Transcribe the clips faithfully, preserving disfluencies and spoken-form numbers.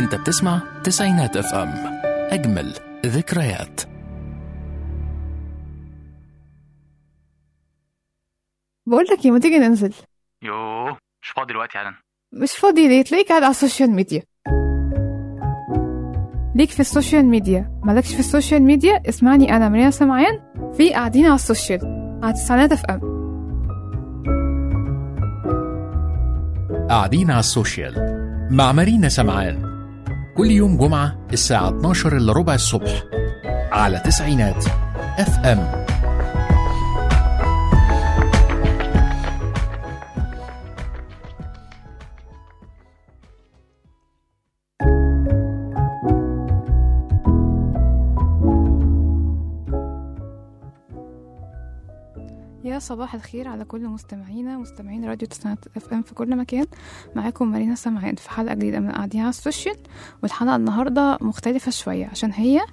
انت بتسمع تسعينات اف ام، اجمل ذكريات. بقول لك ايه، ما تيجي ننزل؟ يوه مش فاضي دلوقتي يا علن. مش فاضي ليه؟ تلاقيك قاعد على السوشيال ميديا. ليك في السوشيال ميديا مالكش في السوشيال ميديا؟ اسمعني انا مارينا سمعان في قاعدين على السوشيال على تسعينات اف ام. قاعدين على السوشيال مع مارينا سمعان، كل يوم جمعة الساعة اتناشر إلا ربع الصبح على تسعينات اف ام. يا صباح الخير على كل مستمعينا مستمعين راديو تسعينات اف ام في كل مكان. معاكم مارينا سمعان في حلقة جديدة من قاعدين على السوشيال، والحلقة النهاردة مختلفة شوية عشان هي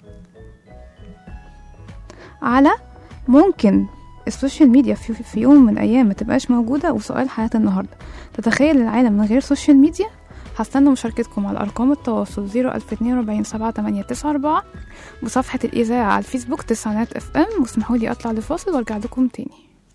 على ممكن السوشيال ميديا في, في يوم من الأيام ما تبقاش موجودة. وسؤال حياة النهاردة، تتخيل العالم من غير سوشيال ميديا؟ هستنى مشاركتكم على أرقام التواصل زيرو ألف اتنين وأربعين سبعة تمانية تسعة أربعة وصفحة الإذاعة على الفيسبوك تسعينات اف ام. واسمحوا لي أطلع لفاصل وارجع لكم تاني.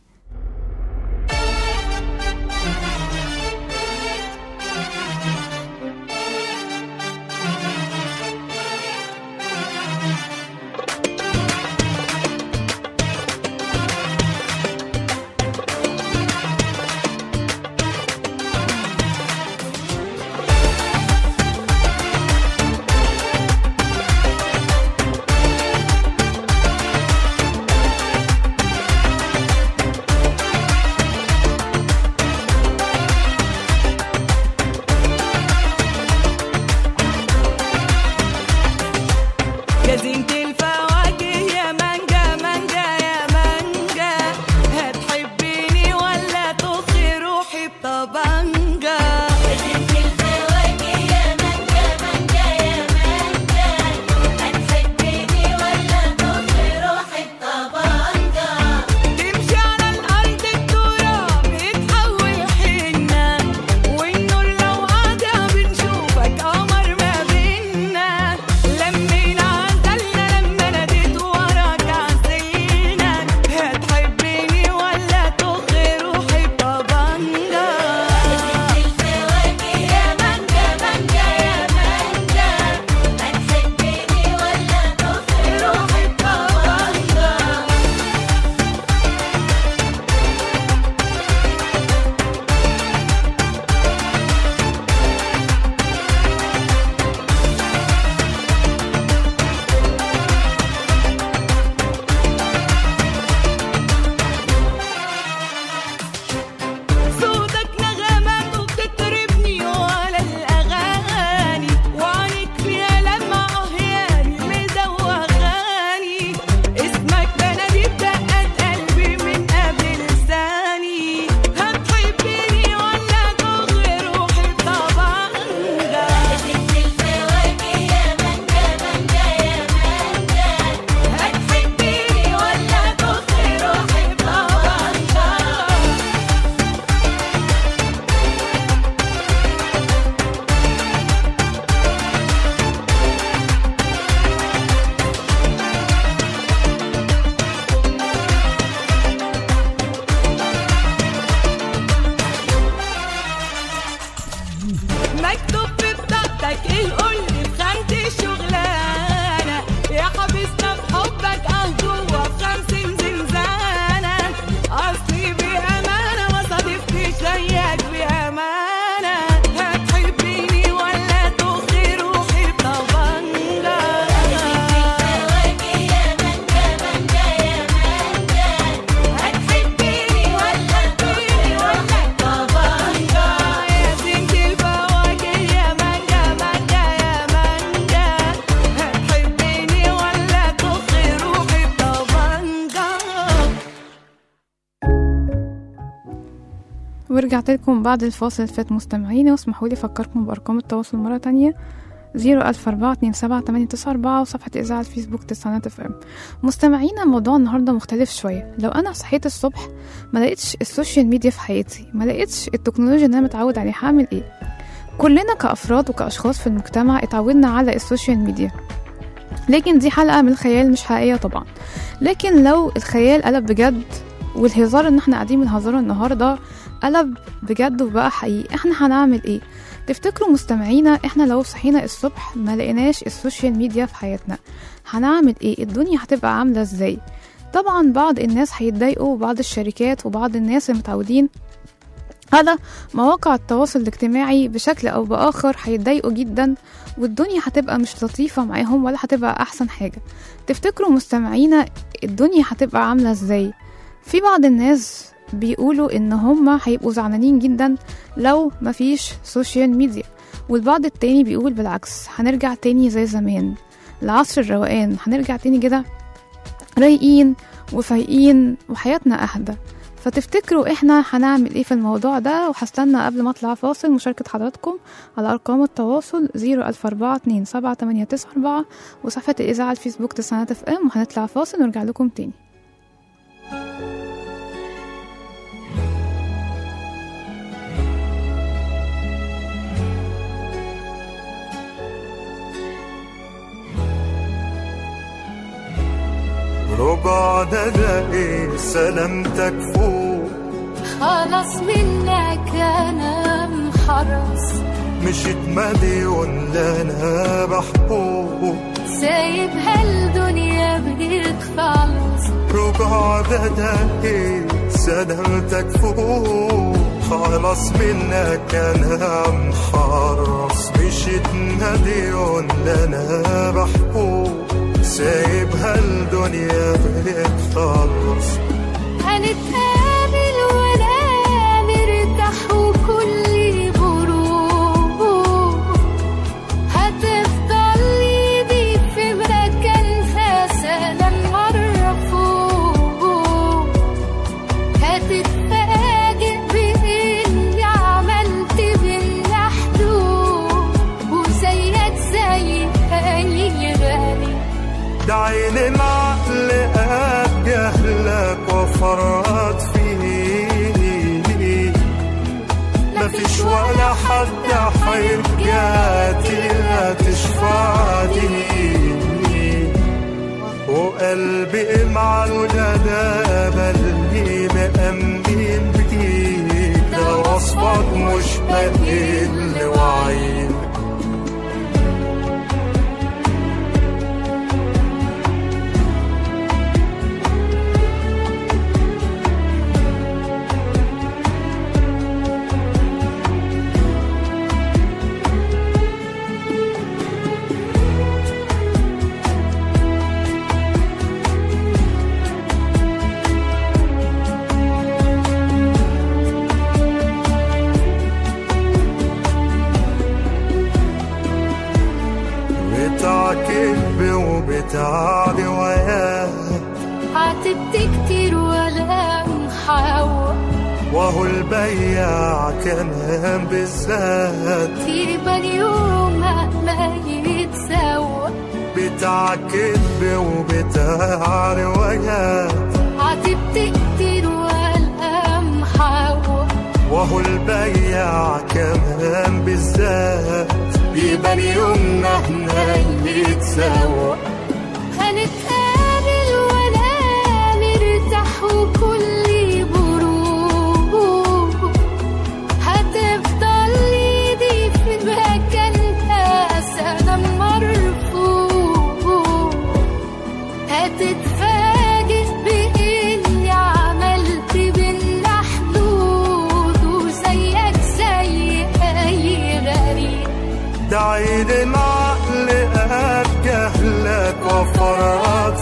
ورجعت لكم بعد الفاصل فات مستمعينا. واسمحوا لي افكركم بارقام التواصل مره تانية زيرو ألف أربعة اتنين سبعة تمانية تسعة أربعة وصفحة إذاعة الفيسبوك تسعينات اف ام. مستمعينا موضوع النهاردة مختلف شوية. لو أنا صحيت الصبح ما لقيتش السوشيال ميديا في حياتي، ما لقيتش التكنولوجيا اللي أنا متعود عليها، هعمل إيه؟ كلنا كأفراد وكأشخاص في المجتمع اتعودنا على السوشيال ميديا، لكن دي حلقة من الخيال مش حقيقية طبعا. لكن لو الخيال قلب بجد والهزار ان احنا قاعدين بنهزره النهاردة قلب بجد وبقى حقيقي، احنا هنعمل ايه؟ تفتكروا مستمعينا احنا لو صحينا الصبح ما لقيناش السوشيال ميديا في حياتنا هنعمل ايه؟ الدنيا هتبقى عاملة ازاي؟ طبعا بعض الناس هيتضايقوا، وبعض الشركات وبعض الناس المتعودين على مواقع التواصل الاجتماعي بشكل او باخر هيتضايقوا جدا، والدنيا هتبقى مش لطيفة معاهم ولا هتبقى احسن حاجة. تفتكروا مستمعينا الدنيا هتبقى عاملة ازاي؟ في بعض الناس بيقولوا ان هم هيبقوا زعلانين جدا لو مفيش سوشيال ميديا، والبعض التاني بيقول بالعكس هنرجع تاني زي زمان لعصر الروقان، هنرجع تاني كده رايقين وفايقين وحياتنا اهدى. فتفتكروا احنا هنعمل ايه في الموضوع ده؟ وهستنى قبل ما اطلع فاصل مشاركة حضراتكم على ارقام التواصل صفر ألف أربعة اتنين سبعة تمانية تسعة أربعة وصفحة الاذاعة الفيسبوك تسعينات اف ام، وهنطلع فاصل ونرجع لكم تاني. ربع دقايق سلامتك فوق، خلاص منك انا محرص، مشيت مليون لا انا بحبوب، سايبها الدنيا بتخلص. ربع دقايق سلامتك فوق، خلاص منك انا محرص، مشيت مليون لا انا بحبوب، سايبها الدنيا بتخلص. هنتقابل وانا مرتاح وكل بروح، هتفضل ايدي في مكانها سلام مرفوع، هتتفاجئ بإني عملت بينا حدود، وزيك زي أي غالي. ده عين العقل قد جهلك وفرط فيه، مفيش ولا حد حيرجعتي لا تشفعني، وقلبي مع الغدا بلبي مأمين بيك، ده وصفك مش بقل وعيك. بتاع روايات عاتبت كتير ولا محاوى، وهو البياع كمان بالذات يبقى يوم ما يتسوى. بتاع كذب وبتاع روايات عاتبت كتير ولا محاوى، وهو البياع كمان بالذات يبقى يومنا احنا نتسوى. هنتقابل وانا مرتاح وكل بروح، هتفضل ايدي في مكانها سلام مرفوع، هتتفاجئ بإني عملت بينا حدود، وزيك زي أي غريب. ده عين العقل قد جهلك وفرط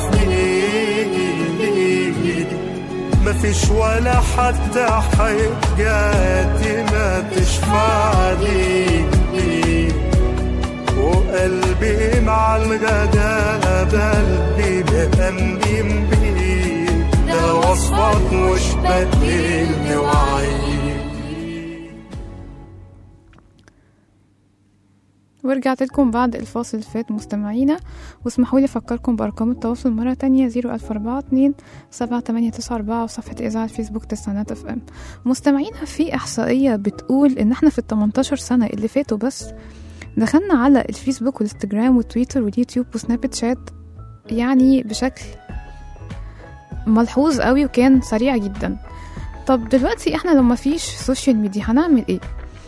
فيه، مفيش ولا حتى حاجاتي ما تشفعني، وقلبي مع الغدا بلبي مأمين بيه، ده وصفك مش بدل وعي. ورجعت لكم بعد الفاصل اللي فات مستمعينا، واسمحوا لي افكركم بارقام التواصل مره تانية صفر ألف أربعة اتنين سبعة تمانية تسعة أربعة وصفحه اذاعه الفيسبوك تسعينات اف ام. مستمعينا، في احصائيه بتقول ان احنا في ال تمنتاشر سنه اللي فاتوا بس دخلنا على الفيسبوك والانستجرام والتويتر واليوتيوب وسناب شات يعني بشكل ملحوظ قوي وكان سريع جدا. طب دلوقتي احنا لو ما فيش سوشيال ميديا هنعمل ايه؟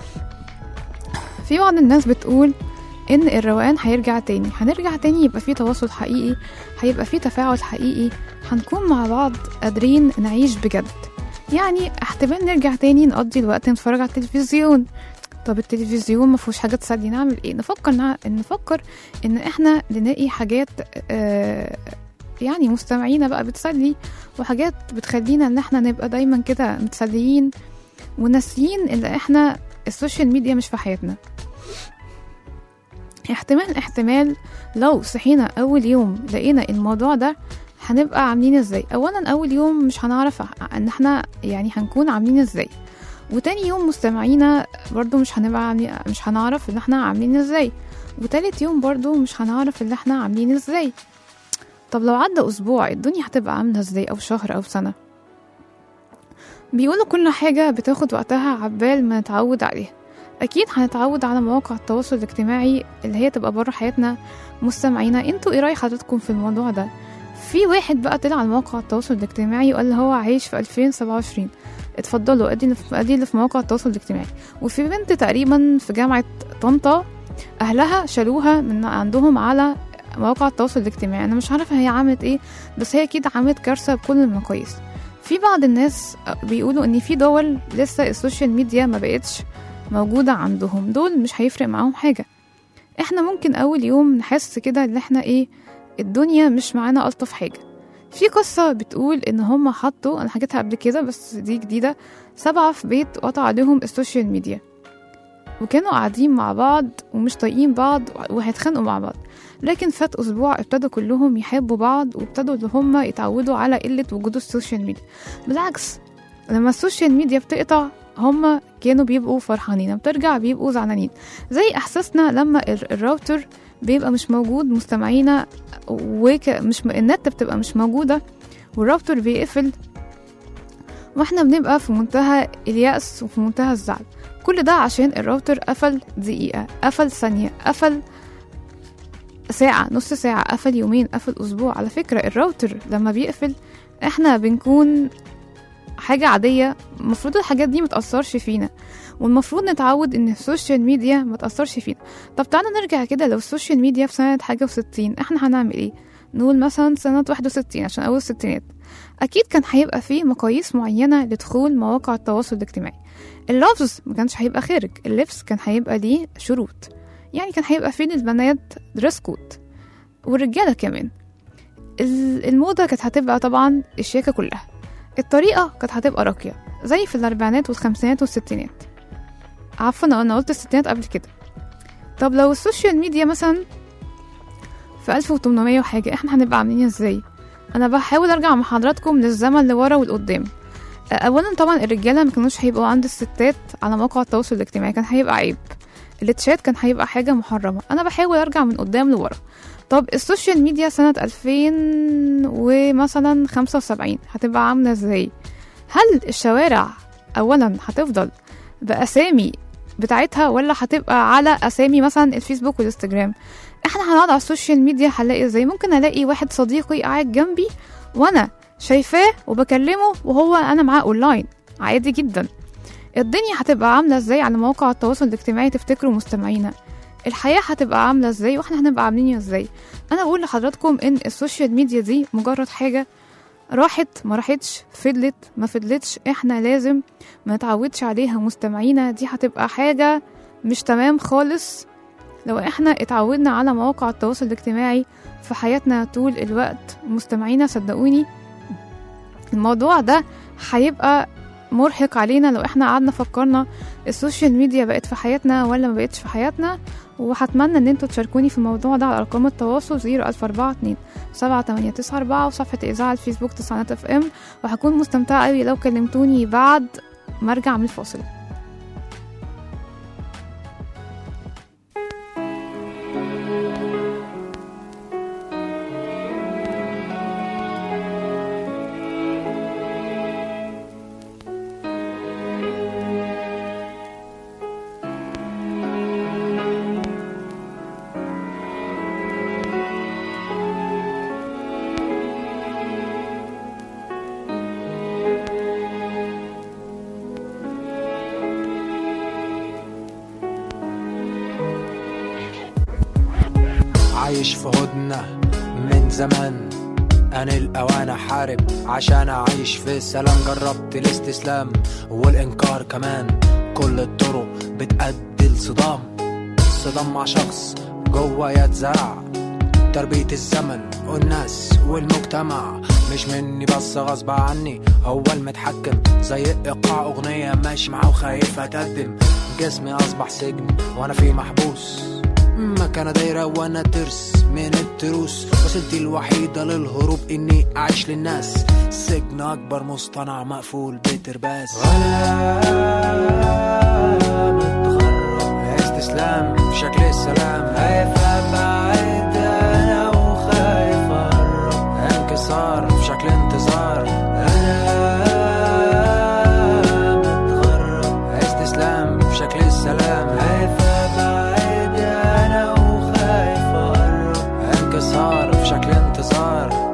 في بعض الناس بتقول ان الروقان هيرجع تاني، هنرجع تاني يبقى فيه تواصل حقيقي، هيبقى فيه تفاعل حقيقي، هنكون مع بعض قادرين نعيش بجد. يعني احتمال نرجع تاني نقضي الوقت نتفرج على التلفزيون. طب التلفزيون ما فيهوش حاجه تسلي، نعمل ايه؟ نفكر نع... نفكر ان احنا نلاقي حاجات آه يعني مستمعينا بقى بتسلي، وحاجات بتخلينا ان احنا نبقى دايما كده متسليين وناسيين ان احنا السوشيال ميديا مش في حياتنا. احتمال احتمال لو صحينا اول يوم لقينا الموضوع ده هنبقى عاملين ازاي؟ اولا اول يوم مش هنعرف ان احنا يعني هنكون عاملين ازاي، وتاني يوم مستمعينا برضو مش هنبقى عاملين مش هنعرف ان احنا عاملين ازاي، وتالت يوم برضو مش هنعرف ان احنا عاملين ازاي. طب لو عدى اسبوع الدنيا هتبقى عامله ازاي؟ او شهر او سنه؟ بيقولوا كل حاجه بتاخد وقتها عبال ما نتعود عليها. اكيد هنتعود على مواقع التواصل الاجتماعي اللي هي تبقى بره حياتنا. مستمعينا انتوا ايه راي حضرتكم في الموضوع ده؟ في واحد بقى طلع على مواقع التواصل الاجتماعي وقال هو عايش في ألفين وسبعة وعشرين. اتفضلوا ادي اللي في ادي اللي في مواقع التواصل الاجتماعي. وفي بنت تقريبا في جامعه طنطا اهلها شالوها من عندهم على مواقع التواصل الاجتماعي. انا مش عارفه هي عملت ايه، بس هي اكيد عملت كارثه بكل المقاييس. في بعض الناس بيقولوا ان في دول لسه السوشيال ميديا ما بقتش موجوده عندهم، دول مش هيفرق معاهم حاجه. احنا ممكن اول يوم نحس كده ان احنا ايه، الدنيا مش معانا الطف حاجه. في قصه بتقول ان هم حطوا، انا حكيتها قبل كده بس دي جديده، سبعه في بيت قطع عليهم السوشيال ميديا، وكانوا قاعدين مع بعض ومش طايقين بعض وهيتخانقوا مع بعض، لكن فات اسبوع ابتدوا كلهم يحبوا بعض وابتدوا ان هم يتعودوا على قله وجود السوشيال ميديا. بالعكس لما السوشيال ميديا بتقطع هم كانوا بيبقوا فرحانين، لما بترجع بيبقوا زعلانين. زي احساسنا لما الراوتر بيبقى مش موجود مستمعينا، وك مش م... النت بتبقى مش موجوده والراوتر بيقفل، واحنا بنبقى في منتهى اليأس وفي منتهى الزعل. كل ده عشان الراوتر قفل دقيقه، قفل ثانيه، قفل ساعه، نص ساعه، قفل يومين، قفل اسبوع. على فكره الراوتر لما بيقفل احنا بنكون حاجة عادية، المفروض الحاجات دي متأثرش فينا، والمفروض نتعود ان السوشيال ميديا متأثرش فينا. طب تعالوا نرجع كده، لو السوشيال ميديا في سنة حاجة وستين احنا هنعمل ايه؟ نقول مثلا سنة واحد وستين عشان اول الستينات. اكيد كان هيبقى فيه مقاييس معينة لدخول مواقع التواصل الاجتماعي. اللفظ ما كانش هيبقى خارج، اللبس كان هيبقى ليه شروط، يعني كان هيبقى فيه للبنات دريس كود والرجالة كمان. الموضة كانت هتبقى طبعا الشياكة كلها، الطريقة كانت هتبقى راقية زي في الأربعينات والخمسينات والستينات. عفوا أنا قلت الستينات قبل كده. طب لو السوشيال ميديا مثلا في ألف وتمنمية وحاجة احنا هنبقى عاملين ازاي؟ أنا بحاول أرجع مع حضراتكم للزمن لورا والقدام. أولا طبعا الرجالة ما كانوش هيبقوا عند الستات على مواقع التواصل الاجتماعي، كان هيبقى عيب، التشات كان هيبقى حاجة محرمة. أنا بحاول أرجع من قدام لورا. طب السوشيال ميديا سنة ألفين ومثلا خمسة وسبعين هتبقى عاملة ازاي؟ هل الشوارع اولا هتفضل بأسامي بتاعتها ولا هتبقى على أسامي مثلا الفيسبوك والانستجرام؟ احنا هنقعد على السوشيال ميديا هنلاقي ازاي؟ ممكن الاقي واحد صديقي قاعد جنبي وانا شايفاه وبكلمه وهو انا معاه اونلاين عادي جدا. الدنيا هتبقى عاملة ازاي على مواقع التواصل الاجتماعي تفتكروا مستمعينا؟ الحياة هتبقى عاملة ازاي واحنا هنبقى عاملين ازاي؟ انا بقول لحضراتكم ان السوشيال ميديا دي مجرد حاجة راحت ما راحتش، فضلت ما فضلتش، احنا لازم ما نتعودش عليها مستمعينا. دي هتبقى حاجة مش تمام خالص لو احنا اتعودنا على مواقع التواصل الاجتماعي في حياتنا طول الوقت. مستمعينا صدقوني الموضوع ده هيبقى مرهق علينا لو احنا قعدنا فكرنا السوشيال ميديا بقت في حياتنا ولا ما بقتش في حياتنا. وهتمنى ان انتوا تشاركوني في الموضوع ده على ارقام التواصل صفر ألف أربعة اتنين سبعة تمانية تسعة أربعة وصفحة اذاعة الفيسبوك تسعينات اف ام، وهكون مستمتعة قوي لو كلمتوني بعد ما ارجع من الفاصل. عايش في هدنة من زمان، أنا الأوان أحارب عشان أعيش في سلام. جربت الاستسلام والإنكار كمان، كل الطرق بتأدي لصدام، صدام مع شخص جوا يتزرع. تربية الزمن والناس والمجتمع مش مني بس غصب عني، هو المتحكم زي إيقاع أغنية ماشي معاه وخايف أتقدم. جسمي أصبح سجن وأنا فيه محبوس، مكانة دايرة وأنا ترس من التروس. وسيلتي الوحيدة للهروب إني أعيش للناس، سجن أكبر مصطنع مقفول بترباس. غلام متغرب استسلام في شكل السلام، خايف أبعد أنا وخايف أقرب، انكسار في شكل انتظار. أنا متغرب استسلام في شكل السلام، خايف أبعد أنا وخايف أقرب، انكسار في شكل انتظار.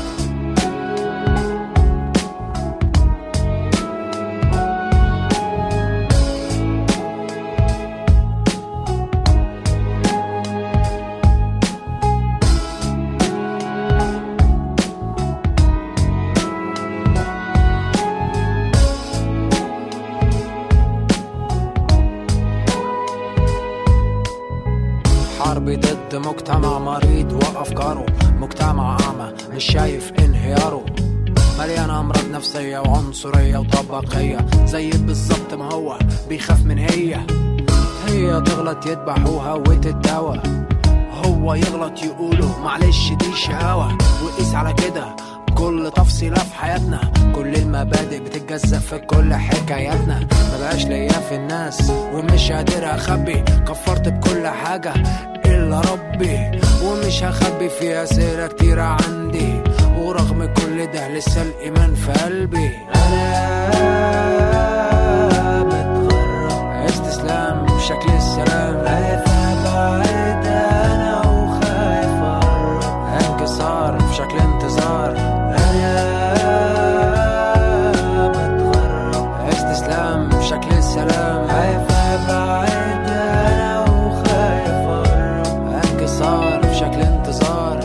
حرب ضد مجتمع مريض وأفكاره، مجتمع أعمى مش شايف انهياره، مليان أمراض نفسية وعنصرية وطبقية، زي بالظبط ما هو بيخاف من هي. هي تغلط يذبحوها وتتداوى، هو يغلط يقوله معلش دي شقاوة. وقيس على كده كل تفصيلة في حياتنا، كل المبادئ بتتجزأ في كل حكاياتنا. مبقاش ليا في الناس ومش قادر أخبي، كفرت بكل حاجة إلا ربي، ومش هخبي في أسئلة كتيرة عندي، ورغم كل ده لسه الإيمان في قلبي. أنا متغرب استسلام في شكل السلام، خايف أبعد أنا وخايف أقرب، انكسار في شكل انتظار. أنا متغرب استسلام في شكل السلام، خايف أبعد أنا وخايف أقرب، انكسار في شكل انتظار.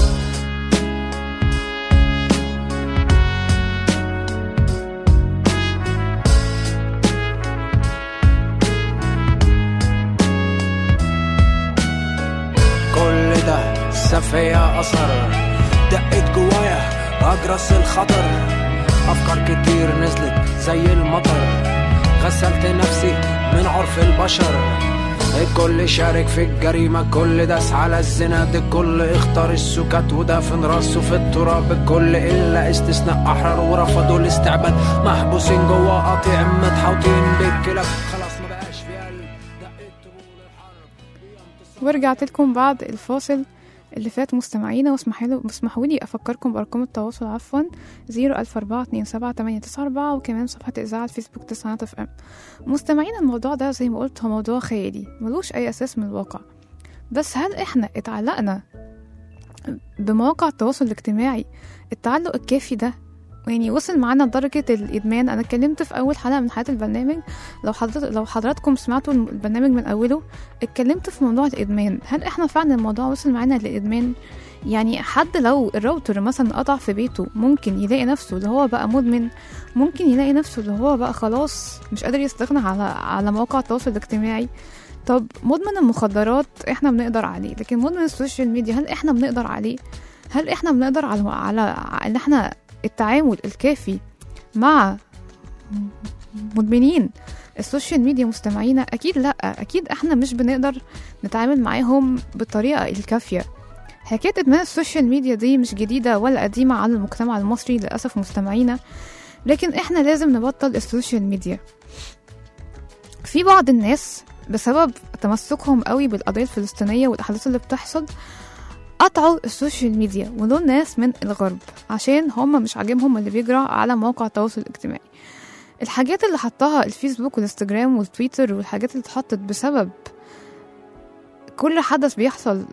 كل ده ساب فيا أثر، دقت جوايا أجرس الخطر، أفكار كتير نزلت زي المطر، غسلت نفسي من عرف البشر. الكل شارك في الجريمة، كل داس على الزنا، الكل اختار السكات ودفن راسه في التراب. الكل إلا استثناء أحرار ورفضوا الاستعباد، محبوسين جوا قطيع متحوطين بالكلاب، خلاص ما بقاش في قلب، دقت طبول الحرب. ورجعت لكم بعد الفاصل اللي فات مستمعينا، واسمحوا لي افكركم بارقام التواصل عفوا صفر ألف أربعة اتنين سبعة تمانية تسعة أربعة، وكمان صفحه اذاعه الفيسبوك تسعينات اف ام. مستمعينا الموضوع ده زي ما قلت هو موضوع خيالي ملوش اي اساس من الواقع، بس هل احنا اتعلقنا بمواقع التواصل الاجتماعي التعلق الكافي ده؟ يعني وصل معانا لدرجة الإدمان. أنا اتكلمت في أول حلقة من حلقات البرنامج، لو حضرت لو حضراتكم سمعتوا البرنامج من أوله اتكلمت في موضوع الإدمان. هل إحنا فعلا الموضوع وصل معانا للإدمان؟ يعني حد لو الراوتر مثلا قطع في بيته ممكن يلاقي نفسه اللي هو بقى مدمن، ممكن يلاقي نفسه اللي هو بقى خلاص مش قادر يستغنى على على مواقع التواصل الاجتماعي. طب مدمن المخدرات إحنا بنقدر عليه، لكن مدمن السوشيال ميديا هل إحنا بنقدر عليه؟ هل إحنا بنقدر على على إن إحنا التعامل الكافي مع مدمنين السوشيال ميديا مستمعينا؟ أكيد لأ، أكيد إحنا مش بنقدر نتعامل معاهم بالطريقة الكافية. حكاية إدمان السوشيال ميديا دي مش جديدة ولا قديمة على المجتمع المصري للأسف مستمعينا، لكن إحنا لازم نبطل السوشيال ميديا. في بعض الناس بسبب تمسكهم قوي بالقضية الفلسطينية والأحداث اللي بتحصل قطعوا السوشيال ميديا، ودول ناس من الغرب عشان هم مش عاجبهم اللي بيجرى على مواقع التواصل الاجتماعي. الحاجات اللي حطها الفيسبوك والانستجرام والتويتر والحاجات اللي اتحطت بسبب كل حدث بيحصل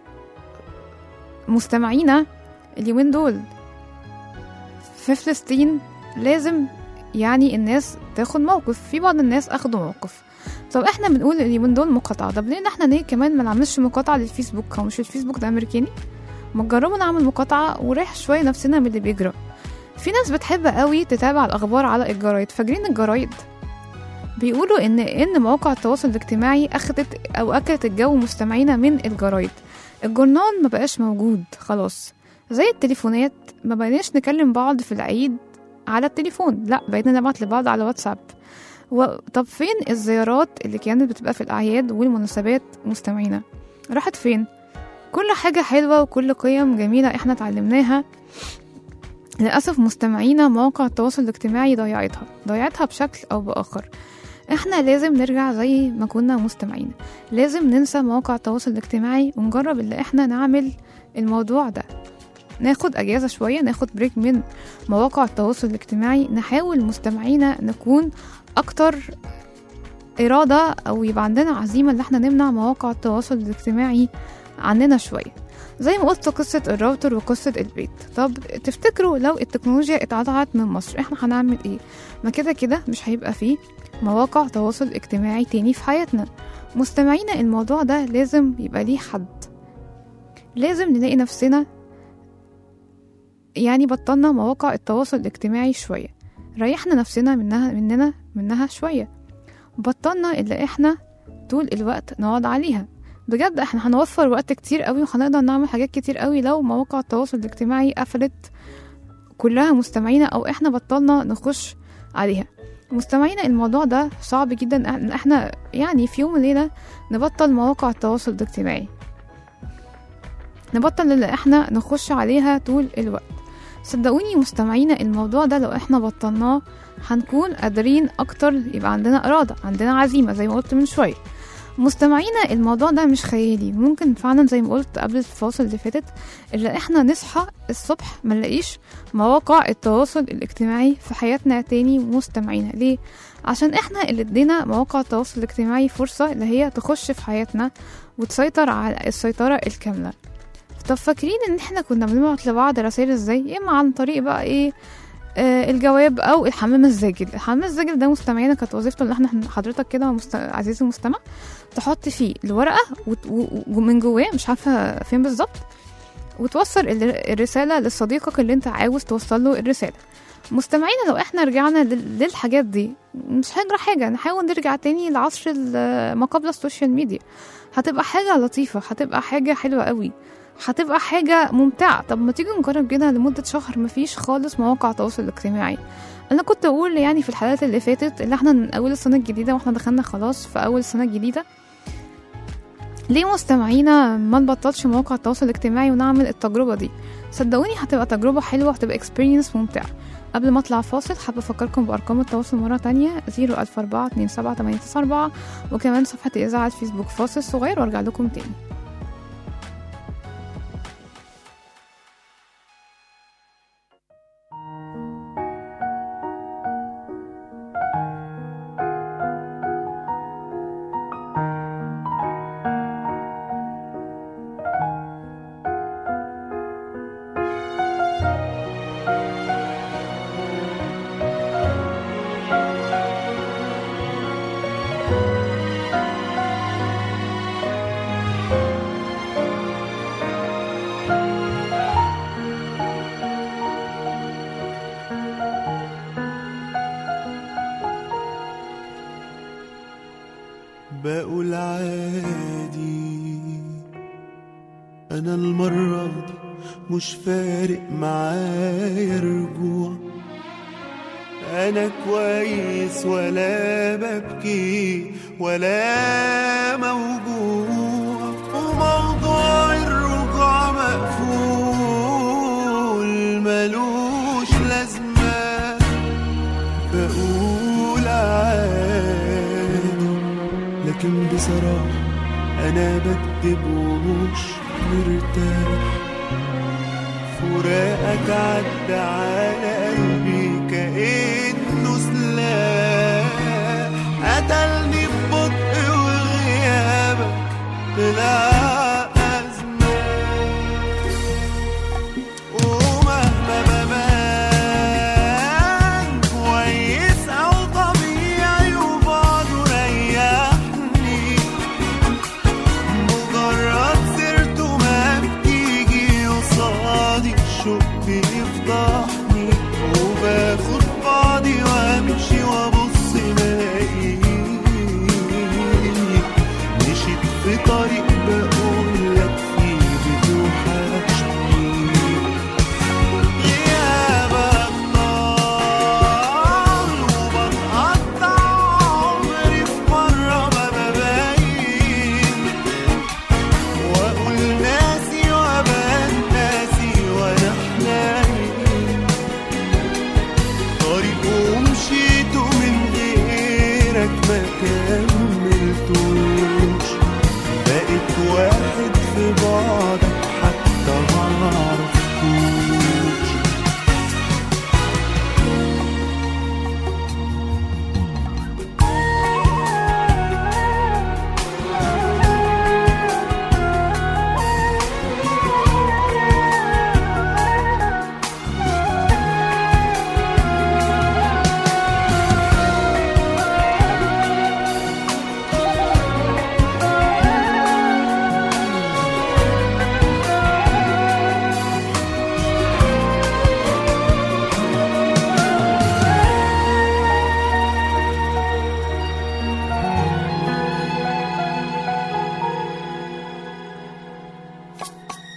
مستمعينا اليومين دول في فلسطين، لازم يعني الناس تاخد موقف. في بعض الناس اخدوا موقف. طب احنا بنقول اليومين دول مقاطعة، طب ليه احنا ليه كمان ما نعملش مقاطعة للفيسبوك؟ هو مش الفيسبوك ده امريكاني؟ ما تجربوا نعمل مقاطعة وريح شوية نفسنا من اللي بيجرى. في ناس بتحب قوي تتابع الاخبار على الجرايد. فاكرين الجرايد؟ بيقولوا ان ان مواقع التواصل الاجتماعي اخدت او اكلت الجو مستمعينا من الجرايد. الجورنال ما بقاش موجود خلاص. زي التليفونات، ما بقيناش نكلم بعض في العيد على التليفون، لا بقينا نبعت لبعض على واتساب. و... طب فين الزيارات اللي كانت بتبقى في الأعياد والمناسبات مستمعينا؟ راحت فين؟ كل حاجة حلوة وكل قيم جميلة احنا اتعلمناها للأسف مستمعينا مواقع التواصل الاجتماعي ضيعتها ضيعتها بشكل أو بآخر. احنا لازم نرجع زي ما كنا مستمعين، لازم ننسى مواقع التواصل الاجتماعي ونجرب اللي احنا نعمل الموضوع ده. ناخد اجازة شوية، ناخد بريك من مواقع التواصل الاجتماعي، نحاول مستمعينا نكون اكتر ارادة او يبقى عندنا عزيمة اللي احنا نمنع مواقع التواصل الاجتماعي عننا شوية. زي ما قلت قصة الراوتر وقصة البيت. طب تفتكروا لو التكنولوجيا اتقطعت من مصر احنا هنعمل ايه؟ ما كده كده مش هيبقى فيه مواقع تواصل اجتماعي تاني في حياتنا. مستمعينا الموضوع ده لازم يبقى ليه حد، لازم نلاقي نفسنا يعني بطلنا مواقع التواصل الاجتماعي شوية، ريحنا نفسنا منها مننا منها شوية، بطلنا اللي احنا طول الوقت نقعد عليها. بجد احنا هنوفر وقت كتير قوي وهنقدر نعمل حاجات كتير قوي لو مواقع التواصل الاجتماعي قفلت كلها مستمعينا او احنا بطلنا نخش عليها. مستمعينا الموضوع ده صعب جدا ان احنا يعني في يوم وليلة نبطل مواقع التواصل الاجتماعي، نبطل اللي احنا نخش عليها طول الوقت. صدقوني مستمعينا الموضوع ده لو احنا بطلناه هنكون قادرين اكتر، يبقى عندنا ارادة، عندنا عزيمة زي ما قلت من شوية. مستمعينا الموضوع ده مش خيالي، ممكن فعلا زي ما قلت قبل الفاصل اللي فاتت اللي احنا نصحى الصبح ما نلاقيش مواقع التواصل الاجتماعي في حياتنا تاني. مستمعينا ليه؟ عشان احنا اللي ادينا مواقع التواصل الاجتماعي فرصة اللي هي تخش في حياتنا وتسيطر على السيطرة الكاملة. طب فاكرين ان احنا كنا بنبعت لبعض رسائل ازاي؟ اما عن طريق بقى ايه آه الجواب او الحمام الزاجل. الحمام الزاجل ده مستمعينا كانت وظيفته اللي احنا حضرتك كده مست... عزيزي المستمع تحط فيه الورقة وت... و... ومن جواه مش عارفة فين بالظبط وتوصل الرسالة لصديقك اللي انت عاوز توصل له الرسالة. مستمعينا لو احنا رجعنا لل... للحاجات دي مش هنجرى حاجة، نحاول نرجع تاني لعصر ما قبل السوشيال ميديا. هتبقى حاجة لطيفة، هتبقى حاجة حلوة قوي، هتبقى حاجة ممتعة. طب ما تيجي نجرب كده لمدة شهر مفيش خالص مواقع تواصل اجتماعي. انا كنت اقول يعني في الحلقات اللي فاتت اللي احنا من اول السنة الجديدة واحنا دخلنا خلاص في اول السنة الجديدة، ليه مستمعينا ما نبطلش مواقع التواصل الاجتماعي ونعمل التجربة دي؟ صدقوني هتبقى تجربة حلوة، هتبقى experience ممتعة. قبل ما اطلع فاصل حابة افكركم بارقام التواصل مرة تانية صفر ألف أربعة اتنين سبعة تمانية تسعة أربعة وكمان صفحة اذاعة فيسبوك فاصل صغير وارجع لكم تاني. بقول عادي أنا المرة دي مش فارق معايا رجوع، أنا كويس ولا ببكي ولا موجوع، وموضوع الرجوع مقفول ملوش لازمة. بقول عادي لكن بصراحة أنا بكتب ومش مرتاح، فراقك عدى على قلبي كأنه سلاح، قتلني ببطء وغيابك طلع أزمة. ومهما ببان كويس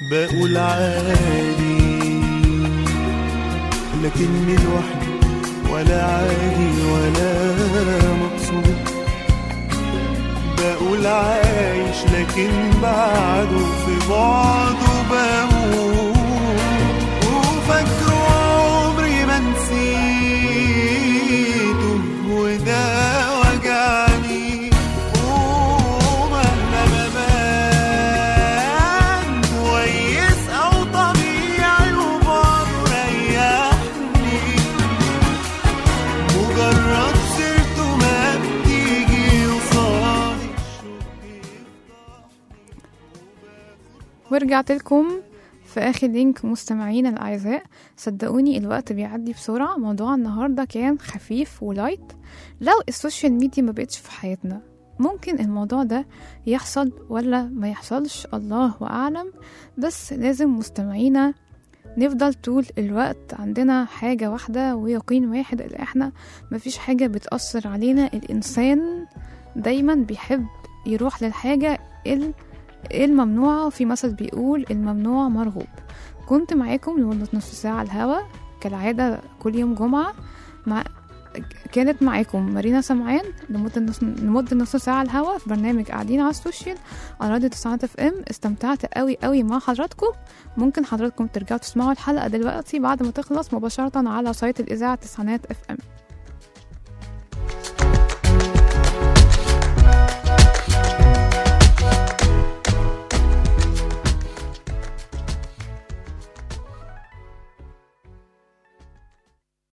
بقول عادي لكني لوحدي ولا عادي ولا مبسوط. بقول عايش لكن بعده في بعده بموت. وفاكره عمري ما نسيته وده وجعني. ومهما ما بان كويس او طبيعي وبرضه ريحني. مجرد سيرته ما بتيجي وصالي. ورجعت لكم في آخر لينك مستمعين الأعزاء. صدقوني الوقت بيعدي بسرعة. موضوع النهاردة كان خفيف ولايت. لو السوشيال ميديا ما بقتش في حياتنا ممكن الموضوع ده يحصل ولا ما يحصلش، الله أعلم. بس لازم مستمعينا نفضل طول الوقت عندنا حاجة واحدة ويقين واحد، اللي احنا مفيش حاجة بتأثر علينا. الإنسان دايما بيحب يروح للحاجة الممنوعة، وفي مثل بيقول الممنوع مرغوب. كنت معاكم لمدة نصف ساعة على الهوا كالعادة كل يوم جمعة. مع كانت معاكم مارينا سمعان لمدة نص لمدة نص ساعة على الهوا في برنامج قاعدين على السوشيال على راديو تسعة اف ام. استمتعت قوي قوي مع حضراتكم. ممكن حضراتكم ترجعوا تسمعوا الحلقة دلوقتي بعد ما تخلص مباشرة على سايت الإذاعة تسعينات اف ام.